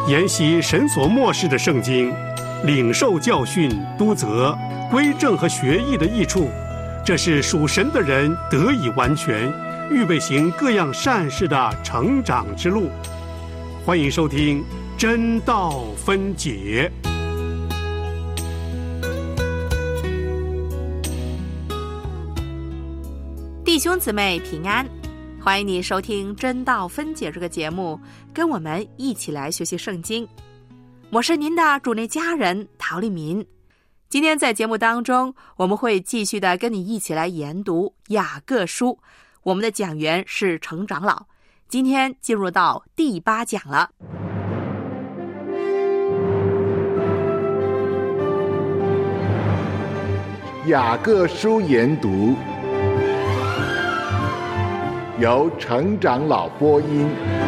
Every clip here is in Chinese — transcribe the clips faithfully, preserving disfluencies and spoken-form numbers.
研习神所默示的圣经，领受教训、督责、归正和学艺的益处，这是属神的人得以完全，预备行各样善事的成长之路。欢迎收听真道分解。 弟兄姊妹平安，欢迎你收听真道分解这个节目，跟我们一起来学习圣经。我是您的主内家人陶丽民。今天在节目当中，我们会继续的跟你一起来研读雅各书，我们的讲员是程长老。今天进入到第八讲了。 雅各书研读，由程长老播音。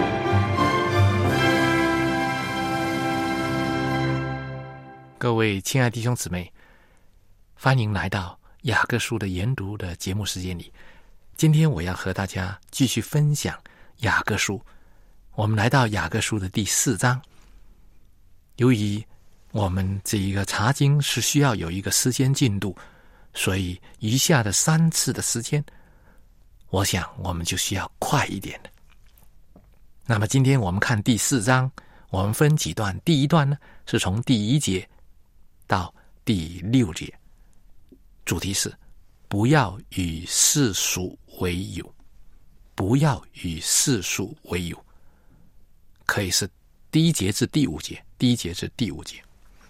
各位亲爱弟兄姊妹，欢迎来到雅各书的研读的节目时间里。今天我要和大家继续分享雅各书。我们来到雅各书的第四章。由于我们这一个查经是需要有一个时间进度，所以余下的三次的时间，我想我们就需要快一点的。那么今天我们看第四章，我们分几段。第一段呢，是从第一节到第六节，主题是不要与世俗为友，不要与世俗为友，可以是第一节至第五节，第一节至第五节。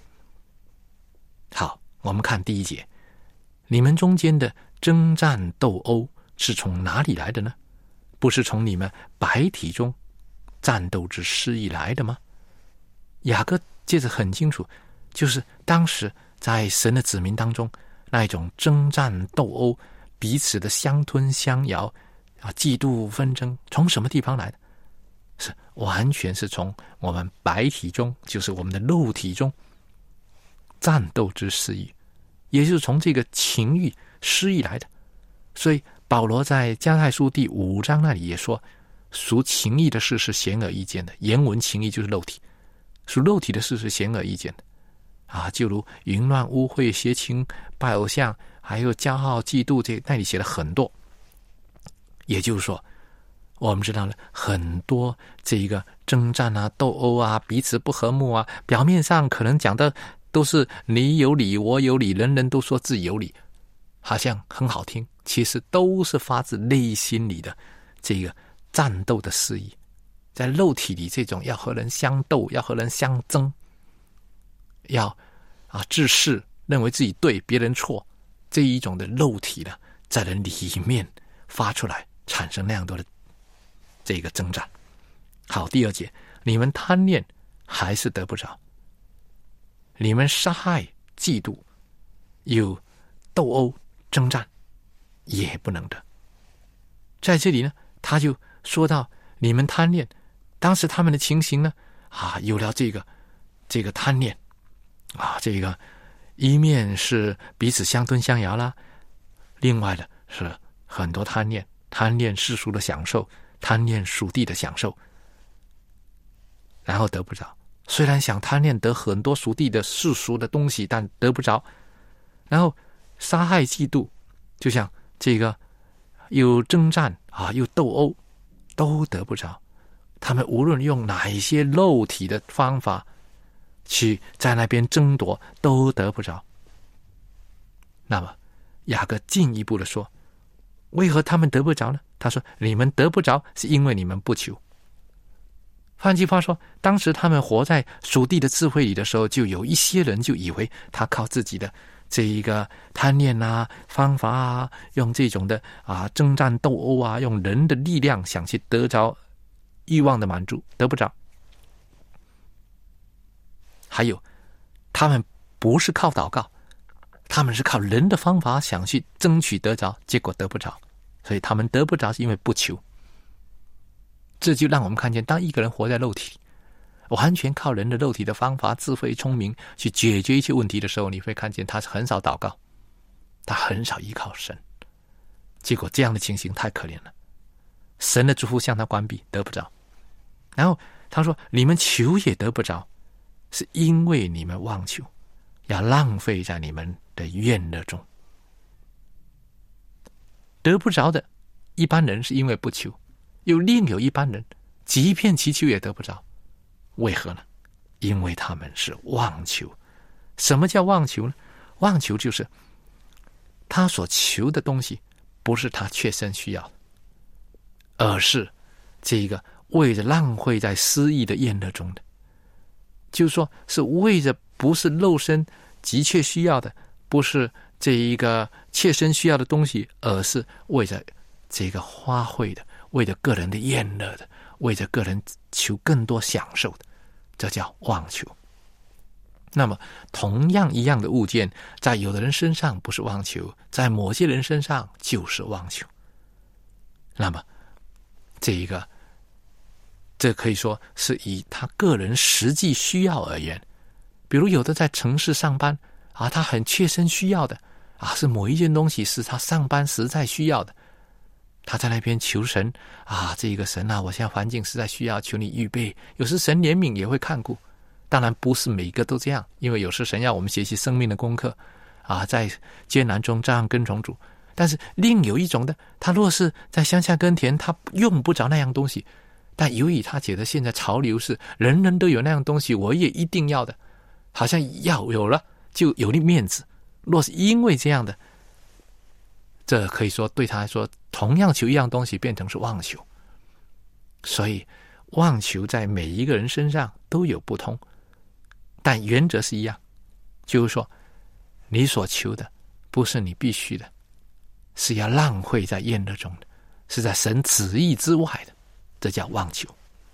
好，我们看第一节，你们中间的征战斗殴是从哪里来的呢？不是从你们白体中战斗之失意来的吗？雅各接着很清楚，就是当时在神的子民当中，那一种征战斗殴，彼此的相吞相咬啊，嫉妒纷争，从什么地方来的？是完全是从我们白体中，就是我们的肉体中战斗之失意，也就是从这个情欲失意来的。所以保罗在加太书第五章那里也说，属情欲的事是显而易见的。原文情欲就是肉体，属肉体的事是显而易见的啊，就如淫乱、污秽、邪情、拜偶像，还有骄傲、嫉妒，这那里写了很多。也就是说，我们知道了很多这一个征战啊、斗殴啊、彼此不和睦啊，表面上可能讲的都是你有理我有理，人人都说自己有理，好像很好听，其实都是发自内心里的这个战斗的失意。在肉体里，这种要和人相斗，要和人相争，要啊自恃，认为自己对别人错，这一种的肉体呢，在人里面发出来，产生那样多的这个征战。好，第二节，你们贪恋还是得不着，你们杀害、嫉妒、有斗殴、征战，也不能得。在这里呢，他就说到你们贪恋，当时他们的情形呢，啊，有了这个这个贪恋啊，这个一面是彼此相吞相咬啦，另外的是很多贪恋，贪恋世俗的享受，贪恋属地的享受，然后得不着。虽然想贪恋得很多属地的世俗的东西，但得不着。然后杀害、嫉妒，就像这个有征战啊，又斗殴，都得不着。他们无论用哪一些肉体的方法去在那边争夺，都得不着。那么雅各进一步的说，为何他们得不着呢？他说，你们得不着是因为你们不求。换句话说，当时他们活在属地的智慧里的时候，就有一些人就以为他靠自己的这一个贪念啊、方法啊，用这种的啊征战斗殴啊，用人的力量想去得着欲望的满足，得不着。还有，他们不是靠祷告，他们是靠人的方法想去争取得着，结果得不着。所以他们得不着是因为不求。这就让我们看见，当一个人活在肉体里，完全靠人的肉体的方法、智慧、聪明去解决一切问题的时候，你会看见他是很少祷告，他很少依靠神。结果这样的情形太可怜了，神的祝福向他关闭，得不着。然后他说你们求也得不着，是因为你们妄求，要浪费在你们的怨乐中。得不着的一般人是因为不求，又另有一般人即便祈求也得不着，为何呢？因为他们是妄求。什么叫妄求呢？妄求就是他所求的东西不是他切身需要的，而是这个为着浪费在私意的厌乐中的，就是说是为着不是肉身急切需要的，不是这一个切身需要的东西，而是为着这个花费的，为着个人的厌乐的，为着个人求更多享受的，这叫妄求。那么同样一样的物件，在有的人身上不是妄求，在某些人身上就是妄求。那么这一个这可以说是以他个人实际需要而言。比如有的在城市上班啊，他很切身需要的啊，是某一件东西是他上班实在需要的，他在那边求神啊，这个神啊，我现在环境实在需要，求你预备。有时神怜悯也会看顾，当然不是每个都这样，因为有时神要我们学习生命的功课啊，在艰难中照样跟从主。但是另有一种的，他若是在乡下耕田，他用不着那样东西，但由于他觉得现在潮流是人人都有那样东西，我也一定要的，好像要有了就有了面子。若是因为这样的，这可以说对他来说，同样求一样东西变成是妄求。所以妄求在每一个人身上都有不同，但原则是一样，就是说你所求的不是你必须的，是要浪费在厌乐中的，是在神旨意之外的，这叫妄求。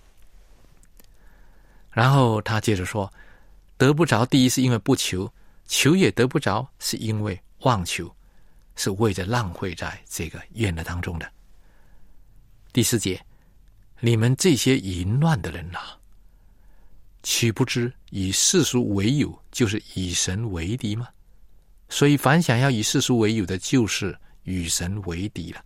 然后他接着说，得不着，第一是因为不求，求也得不着，是因为妄求，是为着浪费在这个怨乐当中的。第四节，你们这些淫乱的人啊，岂不知以世俗为友，就是以神为敌吗？所以凡想要以世俗为友的，就是与神为敌了。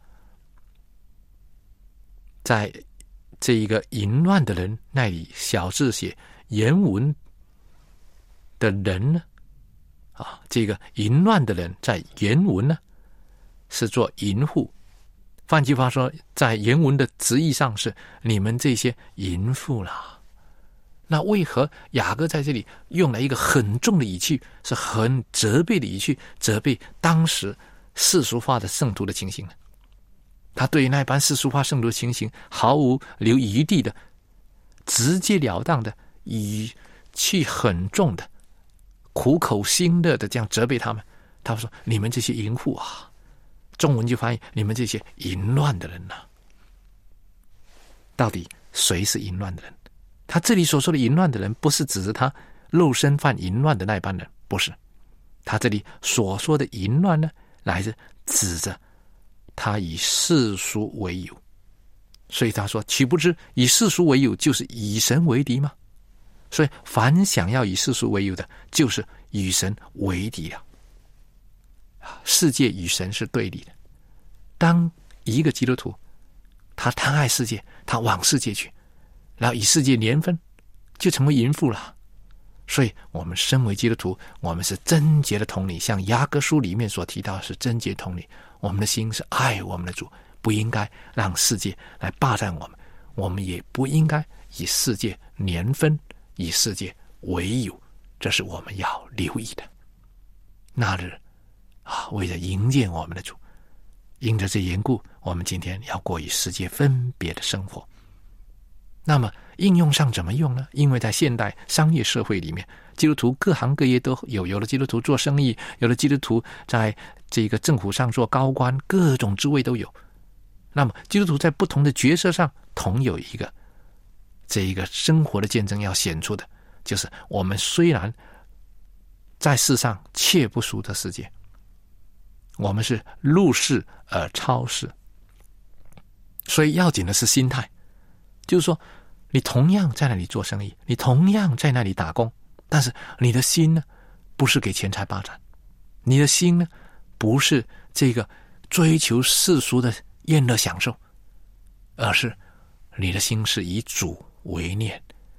在这一个淫乱的人那里，小字写原文的人呢，啊，这个淫乱的人在原文呢是做淫妇，换句话说，在原文的直译上是你们这些淫妇啦。那为何雅各在这里用了一个很重的语气，是很责备的语气，责备当时世俗化的圣徒的情形呢？他对于那般世俗化圣徒的情形毫无留余地的，直截了当的，语气很重的，苦口辛乐的这样责备他们。他说你们这些淫妇啊，中文就翻译你们这些淫乱的人啊。到底谁是淫乱的人？他这里所说的淫乱的人，不是指着他肉身犯淫乱的那般人，不是。他这里所说的淫乱呢，来自指着他以世俗为友。所以他说，岂不知以世俗为友，就是以神为敌吗？所以凡想要以世俗为友的，就是与神为敌了。世界与神是对立的。当一个基督徒他贪爱世界，他往世界去，然后以世界连分，就成为淫妇了。所以我们身为基督徒，我们是贞洁的同理，像雅各书里面所提到的是贞洁同理。我们的心是爱我们的主，不应该让世界来霸占我们，我们也不应该以世界连分，以世界为友，这是我们要留意的。那日啊，为了迎接我们的主，因着这缘故，我们今天要过与世界分别的生活。那么应用上怎么用呢？因为在现代商业社会里面，基督徒各行各业都有，有的基督徒做生意，有的基督徒在这个政府上做高官，各种职位都有。那么基督徒在不同的角色上，同有一个这一个生活的见证要显出的，就是我们虽然在世上切不属这世界，我们是入世而超世。所以要紧的是心态，就是说你同样在那里做生意，你同样在那里打工，但是你的心呢，不是给钱财霸占，你的心呢，不是这个追求世俗的厌乐享受，而是你的心是以主为念，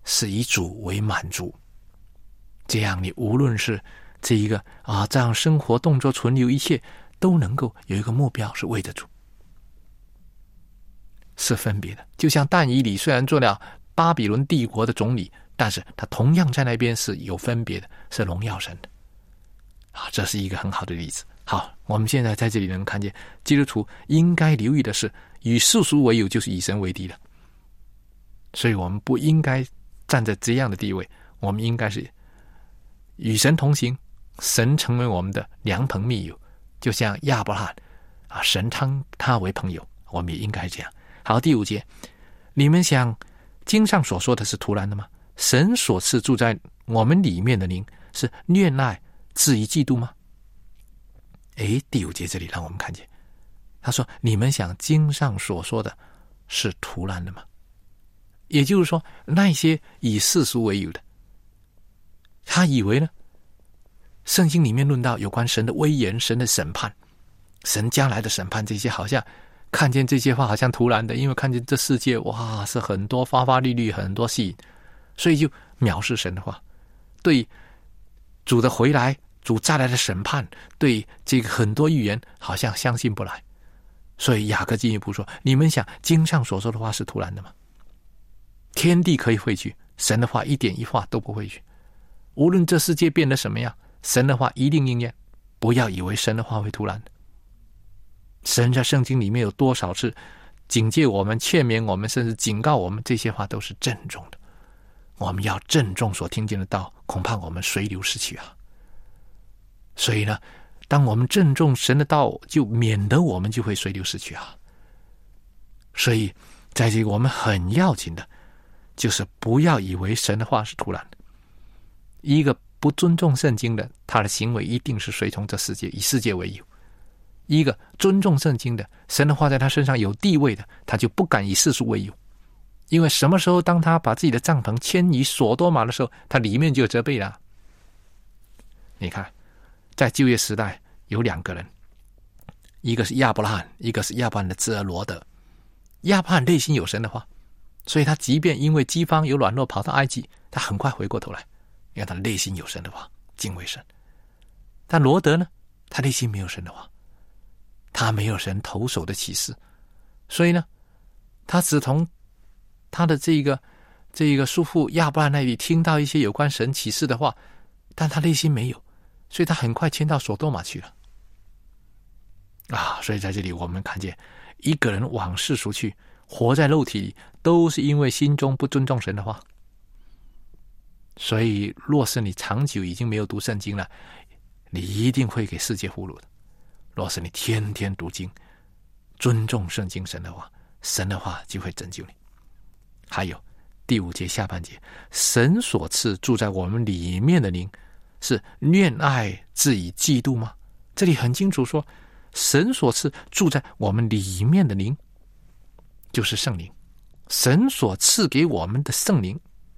是以主为满足，这样你无论是这一个啊，这样生活动作存留一切都能够有一个目标，是为着主，是分别的。就像但以理虽然做了巴比伦帝国的总理，但是他同样在那边是有分别的，是荣耀神的啊，这是一个很好的例子。好，我们现在在这里能看见基督徒应该留意的是，与世俗为友就是以神为敌的，所以我们不应该站在这样的地位，我们应该是与神同行，神成为我们的良朋密友，就像亚伯拉罕啊，神称他为朋友，我们也应该这样。好，第五节，你们想经上所说的是突然的吗？神所赐住在我们里面的灵是恋爱至于嫉妒吗？诶，第五节这里让我们看见，他说你们想经上所说的是突然的吗？也就是说，那些以世俗为友的，他以为呢，圣经里面论到有关神的威严、神的审判、神将来的审判，这些好像看见这些话好像突然的，因为看见这世界哇是很多花花绿绿，很多吸引，所以就藐视神的话，对主的回来、主再来的审判，对这个很多预言好像相信不来。所以雅各进一步说，你们想经上所说的话是突然的吗？天地可以汇聚，神的话一点一画都不会去。无论这世界变得什么样，神的话一定应验。不要以为神的话会突然的。神在圣经里面有多少次警戒我们、劝勉我们，甚至警告我们，这些话都是郑重的。我们要郑重所听见的道，恐怕我们随流失去啊。所以呢，当我们郑重神的道，就免得我们就会随流失去啊。所以在这个我们很要紧的就是不要以为神的话是突然的。一个不尊重圣经的，他的行为一定是随从这世界，以世界为友。一个尊重圣经的，神的话在他身上有地位的，他就不敢以世俗为友。因为什么时候当他把自己的帐篷迁移所多玛的时候，他里面就有责备了。你看在旧约时代有两个人，一个是亚伯拉罕，一个是亚伯拉罕的侄儿罗德。亚伯拉罕内心有神的话，所以他即便因为饥荒有软弱跑到埃及，他很快回过头来，因为他内心有神的话，敬畏神。但罗德呢，他内心没有神的话，他没有神头首的启示，所以呢，他只从他的这个这个叔父亚伯拉罕那里听到一些有关神启示的话，但他内心没有，所以他很快迁到所多玛去了啊！所以在这里我们看见，一个人往世俗去，活在肉体里，都是因为心中不尊重神的话。所以若是你长久已经没有读圣经了，你一定会给世界俘虏的。若是你天天读经，尊重圣经神的话，神的话就会拯救你。还有第五节下半节，神所赐住在我们里面的灵是恋爱至于嫉妒吗？这里很清楚说，神所赐住在我们里面的灵就是圣灵，神所赐给我们的圣灵，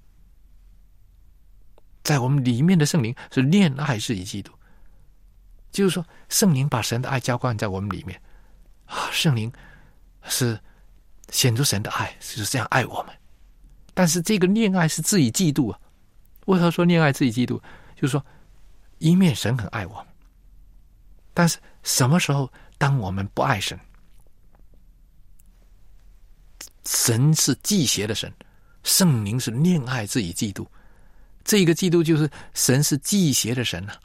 在我们里面的圣灵是恋爱至于嫉妒，就是说圣灵把神的爱浇灌在我们里面啊，圣灵是显出神的爱，是这样爱我们。但是这个恋爱是至于嫉妒啊。为何说恋爱至于嫉妒？就是说一面神很爱我们，但是什么时候当我们不爱神，神是忌邪的神，圣灵是恋爱至于嫉妒，这个嫉妒就是神是忌邪的神啊。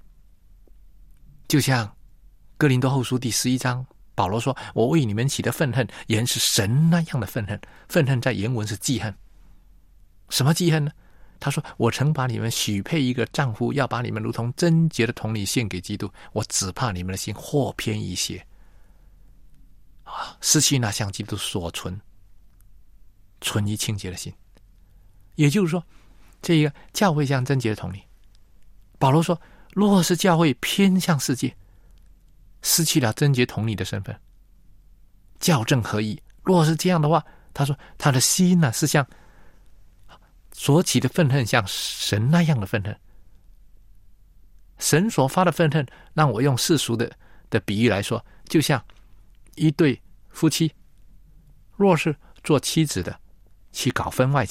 就像哥林多后书第十一章，保罗说，我为你们起的愤恨原是神那样的愤恨，愤恨在原文是记恨。什么记恨呢？他说，我曾把你们许配一个丈夫，要把你们如同贞洁的童女献给基督，我只怕你们的心或偏一些啊，失去那向基督所存存于清洁的心。也就是说，这个教会像贞洁的童女，保罗说，若是教会偏向世界，失去了贞洁童女的身份，校正合一，若是这样的话，他说他的心呢、啊、是像所起的愤恨像神那样的愤恨。神所发的愤恨，让我用世俗的的比喻来说，就像一对夫妻，若是做妻子的去搞婚外情，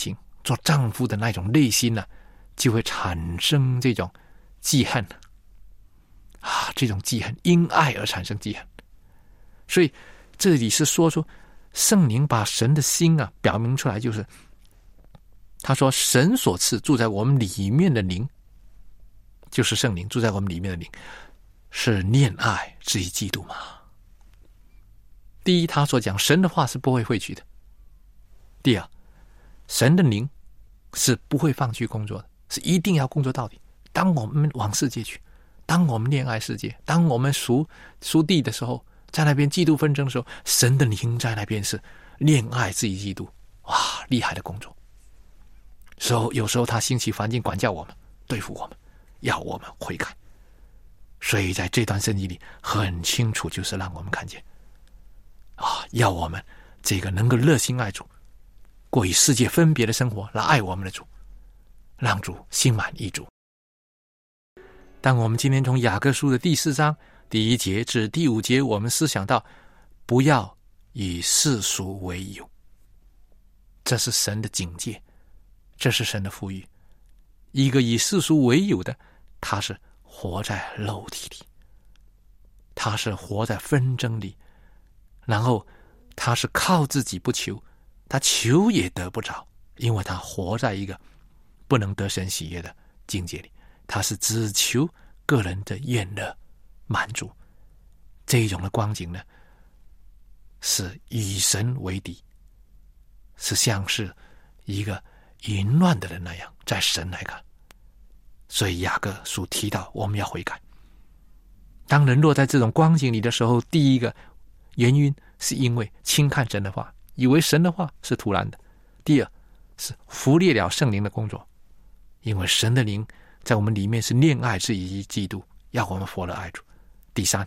做丈夫的那种内心呢、啊，就会产生这种记恨啊，这种记恨，因爱而产生记恨。所以这里是说出圣灵把神的心啊表明出来，就是他说神所赐住在我们里面的灵，就是圣灵住在我们里面的灵，是恋爱至于嫉妒吗？第一，他所讲神的话是不会废去的；第二，神的灵是不会放弃工作的，是一定要工作到底。当我们往世界去，当我们恋爱世界，当我们赎赎地的时候，在那边嫉妒纷争的时候，神的灵在那边是恋爱至于嫉妒，哇，厉害的工作。所以有时候他兴起环境管教我们，对付我们，要我们悔改。所以在这段圣经里很清楚，就是让我们看见啊，要我们这个能够热心爱主，过与世界分别的生活，来爱我们的主，让主心满意足。当我们今天从雅各书的第四章第一节至第五节，我们思想到不要以世俗为友，这是神的警戒，这是神的呼吁。一个以世俗为友的，他是活在肉体里，他是活在纷争里，然后他是靠自己不求，他求也得不着，因为他活在一个不能得神喜悦的境界里，他是只求个人的厌乐满足。这一种的光景呢，是与神为敌，是像是一个淫乱的人那样，在神来看。所以雅各书提到我们要悔改。当人落在这种光景里的时候，第一个原因是因为轻看神的话，以为神的话是突然的；第二是忽略了圣灵的工作，因为神的灵在我们里面是恋爱至于嫉妒，要我们活了爱主。第三，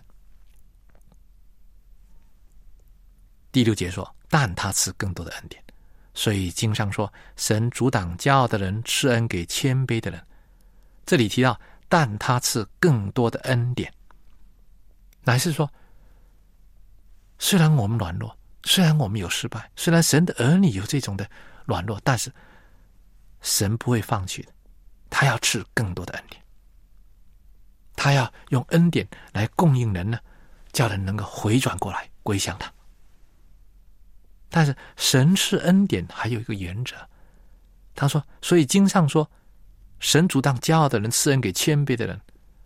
第六节说，但他赐更多的恩典。所以经上说，神阻挡骄傲的人，赐恩给谦卑的人。这里提到但他赐更多的恩典，乃是说虽然我们软弱，虽然我们有失败，虽然神的儿女有这种的软弱，但是神不会放弃的，他要赐更多的恩典，他要用恩典来供应人呢，叫人能够回转过来归向他。但是神赐恩典还有一个原则，他说，所以经上说神阻挡骄傲的人，赐恩给谦卑的人。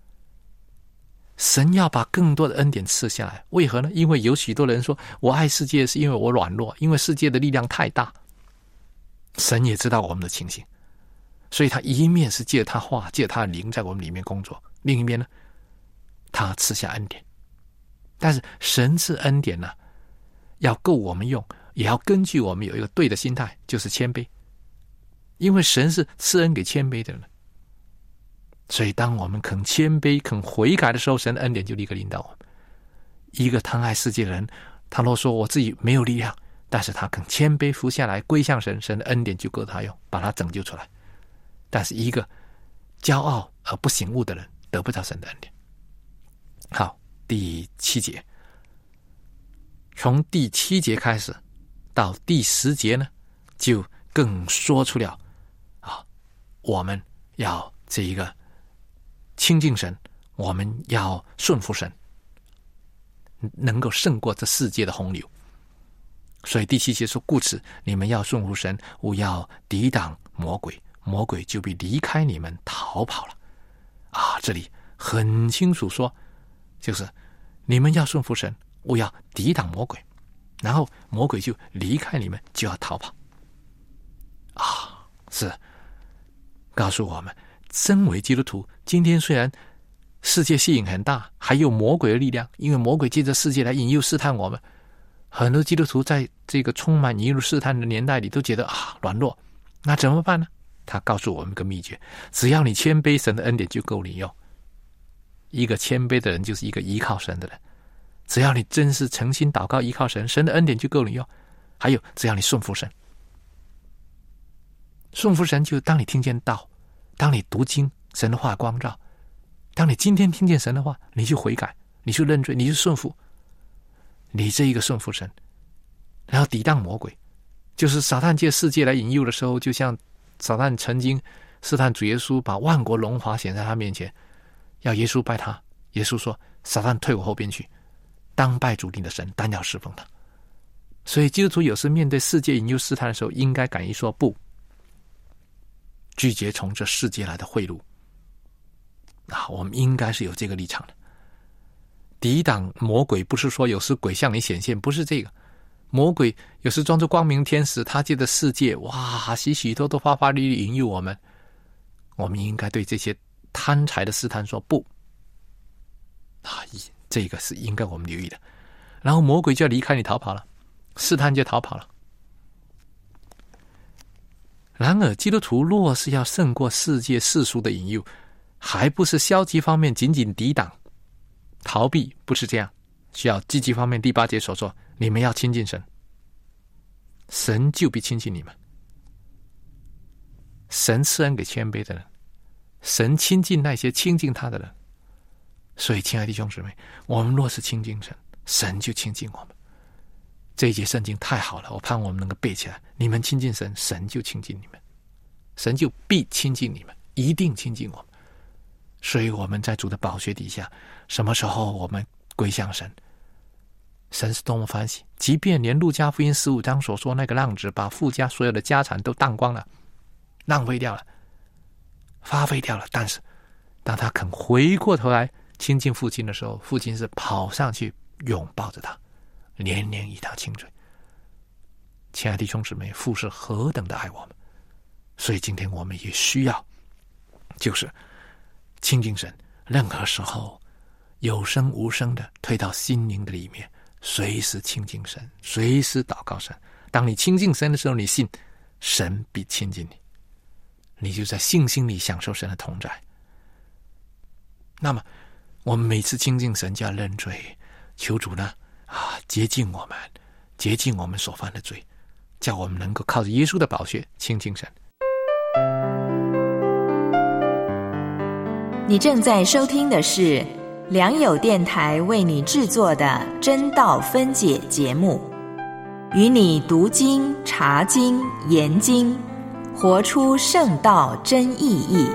神要把更多的恩典赐下来，为何呢？因为有许多人说我爱世界是因为我软弱，因为世界的力量太大。神也知道我们的情形，所以他一面是借他话，借他的灵在我们里面工作，另一面呢，他赐下恩典。但是神赐恩典呢，要够我们用，也要根据我们有一个对的心态，就是谦卑。因为神是赐恩给谦卑的人，所以当我们肯谦卑肯悔改的时候，神的恩典就立刻临到我们。一个贪爱世界的人，他若说我自己没有力量，但是他肯谦卑服下来归向神，神的恩典就够他用，把他拯救出来。但是一个骄傲而不醒悟的人，得不到神的恩典。好，第七节，从第七节开始到第十节呢，就更说出了啊，我们要这一个亲近神，我们要顺服神，能够胜过这世界的洪流。所以第七节说，故此你们要顺服神，勿要抵挡魔鬼，魔鬼就必离开你们逃跑了。啊，这里很清楚说，就是你们要顺服神，勿要抵挡魔鬼，然后魔鬼就离开你们，就要逃跑。啊，是告诉我们，身为基督徒，今天虽然世界吸引很大，还有魔鬼的力量，因为魔鬼借着世界来引诱试探我们。很多基督徒在这个充满引诱试探的年代里，都觉得啊软弱，那怎么办呢？他告诉我们一个秘诀，只要你谦卑，神的恩典就够你用。一个谦卑的人就是一个依靠神的人，只要你真是诚心祷告依靠神，神的恩典就够你用。还有只要你顺服神，顺服神就当你听见道，当你读经，神的话光照，当你今天听见神的话，你就悔改，你就认罪，你就顺服，你这一个顺服神，然后抵挡魔鬼，就是撒旦借世界来引诱的时候，就像撒旦曾经试探主耶稣，把万国荣华显在他面前，要耶稣拜他。耶稣说：撒旦退我后边去，当拜主你的神，单要侍奉他。所以基督徒有时面对世界引诱试探的时候，应该敢于说不，拒绝从这世界来的贿赂啊！我们应该是有这个立场的。抵挡魔鬼不是说有时鬼向你显现，不是这个。魔鬼有时装作光明天使，他借着世界哇许许多多花花绿绿引诱我们，我们应该对这些贪财的试探说不啊！这个是应该我们留意的。然后魔鬼就要离开你逃跑了，试探就逃跑了。然而基督徒若是要胜过世界世俗的引诱，还不是消极方面仅仅抵挡逃避，不是这样，需要积极方面。第八节所说，你们要亲近神，神就必亲近你们。神赐恩给谦卑的人，神亲近那些亲近他的人。所以亲爱的弟兄姊妹，我们若是亲近神，神就亲近我们。这一节圣经太好了，我盼我们能够背起来。你们亲近神，神就亲近你们，神就必亲近你们，一定亲近我们。所以我们在主的宝血底下，什么时候我们归向神，神是多么欢喜。即便连路加福音十五章所说那个浪子把父家所有的家产都荡光了，浪费掉了，花费掉了，但是当他肯回过头来亲近父亲的时候，父亲是跑上去拥抱着他，连连与他亲嘴。亲爱的弟兄姊妹，父是何等的爱我们，所以今天我们也需要就是亲近神，任何时候有声无声的退到心灵的里面，随时亲近神，随时祷告神。当你亲近神的时候，你信神必亲近你，你就在信心里享受神的同在。那么我们每次亲近神就要认罪，求主呢啊洁净我们，洁净我们所犯的罪，叫我们能够靠着耶稣的宝血亲近神。 你正在收听的是良友电台为你制作的真道分解节目，与你读经、查经、研经，活出圣道真意义。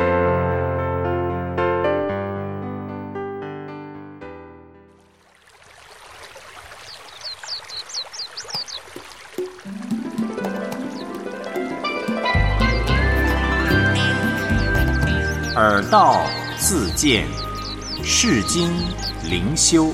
耳道自见，世经灵修。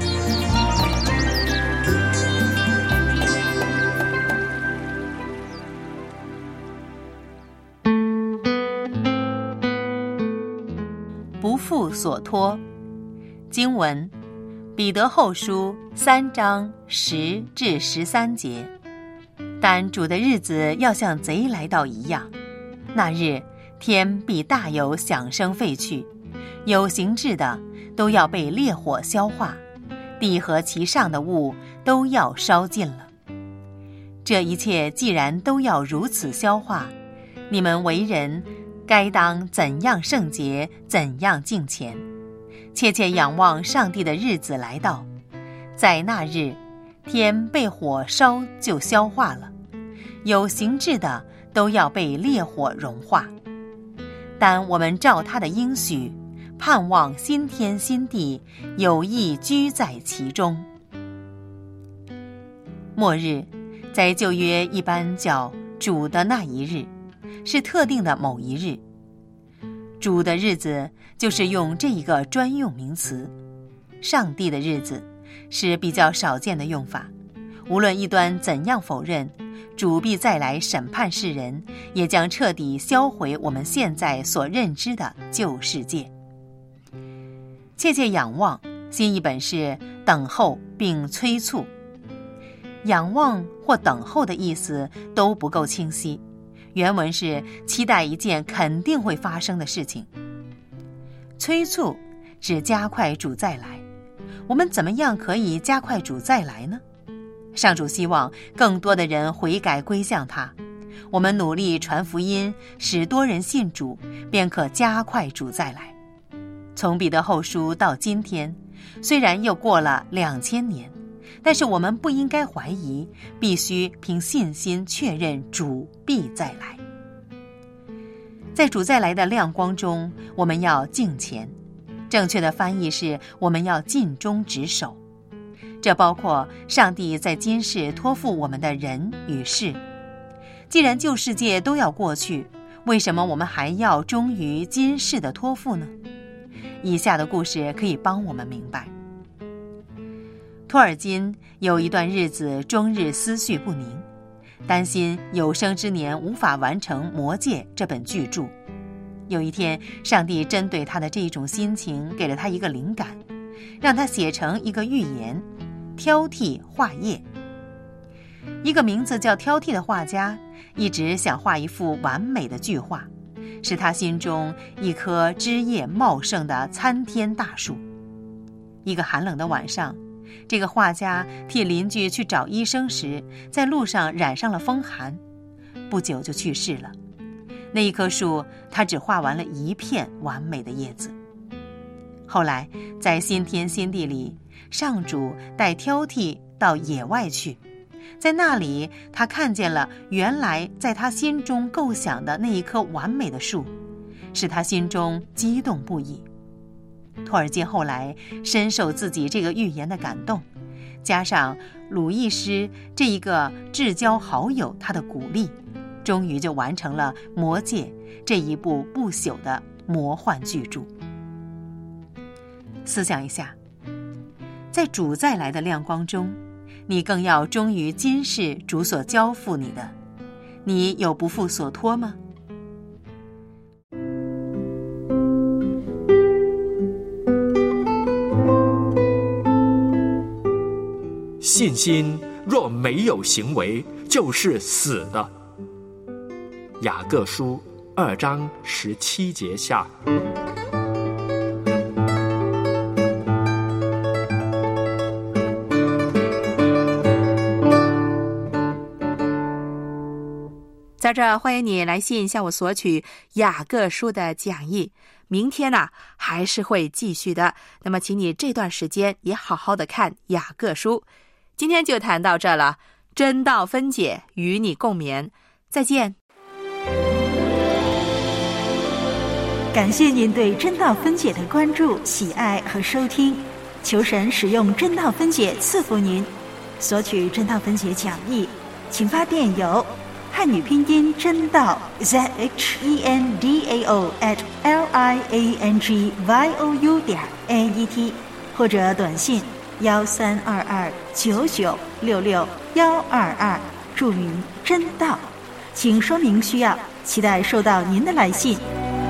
不负所托。经文：彼得后书三章十至十三节。但主的日子要像贼来到一样，那日天必大有响声废去，有形质的都要被烈火消化，地和其上的物都要烧尽了。这一切既然都要如此消化，你们为人该当怎样圣洁，怎样敬虔，切切仰望上帝的日子来到。在那日，天被火烧就消化了，有形质的都要被烈火融化。但我们照他的应许，盼望新天新地，有意居在其中。末日在旧约一般叫主的那一日，是特定的某一日。主的日子就是用这一个专用名词，上帝的日子是比较少见的用法。无论异端怎样否认，主必再来审判世人，也将彻底销毁我们现在所认知的旧世界。切切仰望，新译本是等候并催促。仰望或等候的意思都不够清晰，原文是期待一件肯定会发生的事情。催促指加快主再来。我们怎么样可以加快主再来呢？上主希望更多的人悔改归向他，我们努力传福音，使多人信主，便可加快主再来。从彼得后书到今天，虽然又过了两千年，但是我们不应该怀疑，必须凭信心确认主必再来。 在主再来的亮光中，我们要敬虔，正确的翻译是我们要尽忠职守。这包括上帝在今世托付我们的人与事。既然旧世界都要过去，为什么我们还要忠于今世的托付呢？以下的故事可以帮我们明白。托尔金有一段日子终日思绪不宁，担心有生之年无法完成《魔戒》这本巨著。有一天，上帝针对他的这种心情给了他一个灵感，让他写成一个寓言《挑剔画页》。一个名字叫挑剔的画家一直想画一幅完美的巨画，是他心中一棵枝叶茂盛的参天大树。一个寒冷的晚上，这个画家替邻居去找医生时，在路上染上了风寒，不久就去世了。那一棵树，他只画完了一片完美的叶子。后来，在新天新地里，上主带挑剔到野外去，在那里，他看见了原来在他心中构想的那一棵完美的树，使他心中激动不已。托尔金后来深受自己这个预言的感动，加上鲁易师这一个至交好友他的鼓励，终于就完成了《魔戒》这一部不朽的魔幻巨著。思想一下，在主再来的亮光中，你更要忠于今世主所交付你的，你有不负所托吗？ 信心若没有行为，就是死的。雅各书二章十七节下。 在这儿欢迎你来信向我索取雅各书的讲义，明天呢、啊、还是会继续的。那么请你这段时间也好好的看雅各书。今天就谈到这了，真道分解，与你共勉，再见。 感谢您对真道分解的关注、喜爱和收听，求神使用真道分解赐福您。索取真道分解讲义，请发电邮汉语拼音真道 Z H E N D A O at L I A N G Y O U 点 A E T， 或者短信幺三二二九九六六幺二二，注明真道，请说明需要，期待收到您的来信。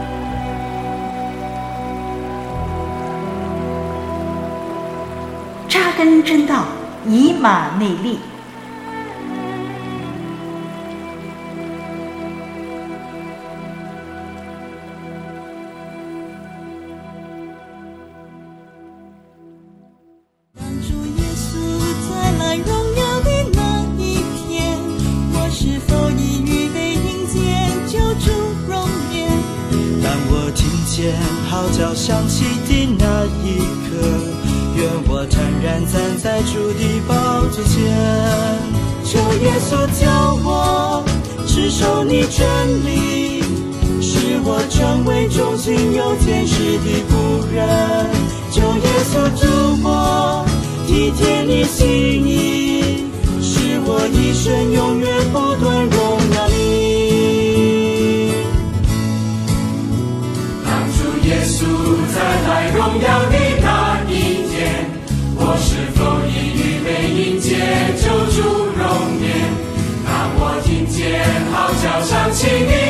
扎根真道，以马内利。 号角响起的那一刻，愿我坦然站在主的宝座前，求耶稣教我持守你真理，使我成为忠心有天使的仆人。求耶稣助我体贴你心意，使我一生永远不断荣耀你。 耶稣再来荣耀的那一天，我是否已预备迎接救主容颜？当我听见号角响起的